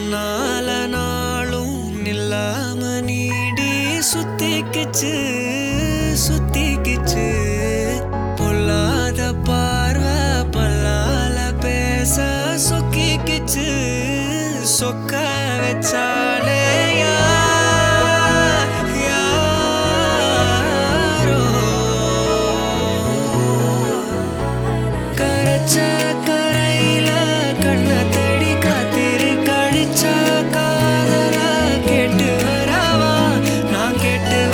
உன்னால நாளும் நில்லாம நீடி சுத்திக்கிச்சு சுத்திக்கிச்சு பொல்லாத பார்வை பல்லால பேச சொக்கிக்கிச்சு சொக்க வச்சா